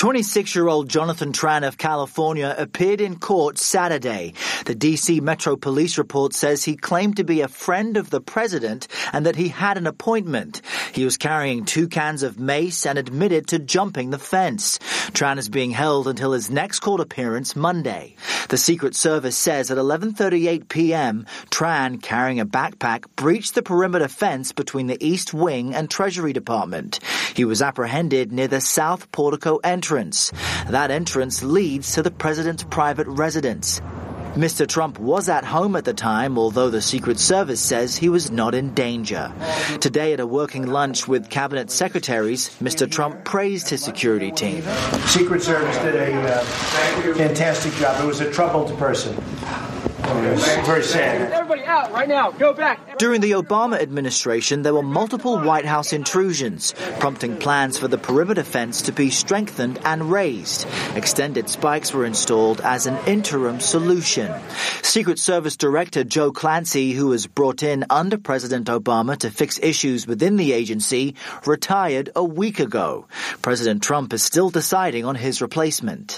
26-year-old Jonathan Tran of California appeared in court Saturday. The D.C. Metro Police report says he claimed to be a friend of the president and that he had an appointment. He was carrying 2 cans of mace and admitted to jumping the fence. Tran is being held until his next court appearance Monday. The Secret Service says at 11:38 p.m., Tran, carrying a backpack, breached the perimeter fence between the East Wing and Treasury Department. He was apprehended near the South Portico entrance. That entrance leads to the president's private residence. Mr. Trump was at home at the time, although the Secret Service says he was not in danger. Today at a working lunch with cabinet secretaries, Mr. Trump praised his security team. Secret Service did a fantastic job. It was a troubled person. It was very sad. Everybody out right now. Go back. During the Obama administration, there were multiple White House intrusions, prompting plans for the perimeter fence to be strengthened and raised. Extended spikes were installed as an interim solution. Secret Service Director Joe Clancy, who was brought in under President Obama to fix issues within the agency, retired a week ago. President Trump is still deciding on his replacement.